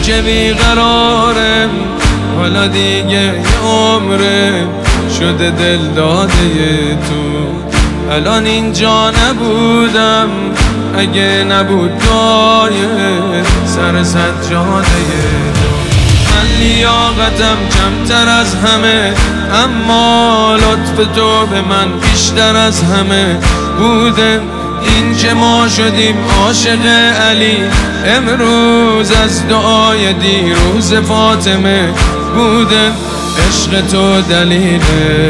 که بیقرارم، حالا دیگه یه عمره شده دل داده تو. الان اینجا نبودم اگه نبود دعای سر سجاده تو. من لیاقتم کمتر از همه، اما لطف تو به من بیشتر از همه بوده. این که ما شدیم عاشق علی امروز از دعای دیروز فاطمه بوده. عشق تو دلیل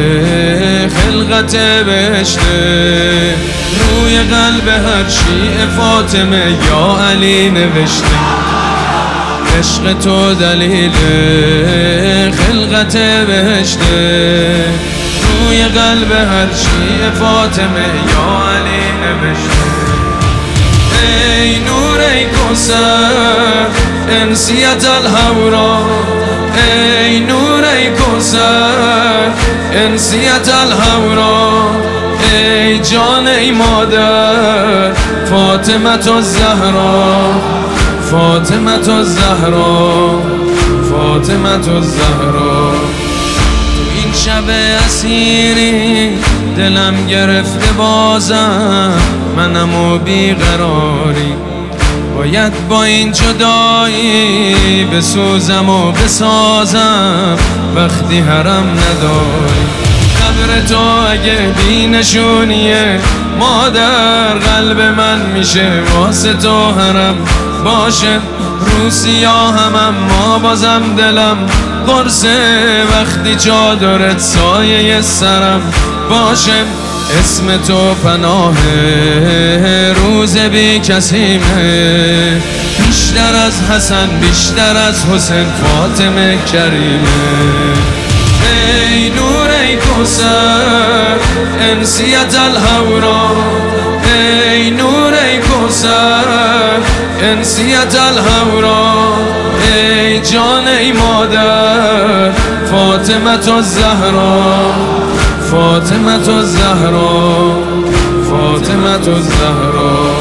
خلقت بهشته، روی قلب هر شیعه فاطمه یا علی نوشته. عشق تو دلیل خلقت بهشته، روی قلب هر شیعه فاطمه یا علی نوشته. ای نور ای کوثر انسیت الهورا، ای نور ای کوثر انسیت الهورا، ای جان ای مادر فاطمه الزهرا، فاطمه الزهرا، فاطمه الزهرا. تو این شب اسیری دلم گرفته بازم، منم و بیقراری باید با این جدایی بسوزم و بسازم وقتی حرم نداری. قبر تو اگه بی نشونیه مادر، قلب من میشه واسه تو حرم باشه. رو سیاهم اما بازم دلم قرصه، وقتی چادرت سایه سرم باشه. اسم تو پناه روز بی کسیمه، بیشتر از حسن بیشتر از حسین فاطمه کریمه. ای نور ای کوثر انسیت الهورا، ای نور ای کوثر انسیت الهورا، ای جان ای مادر فاطمه الزهرا، فاطمه الزهرا، فاطمه الزهرا.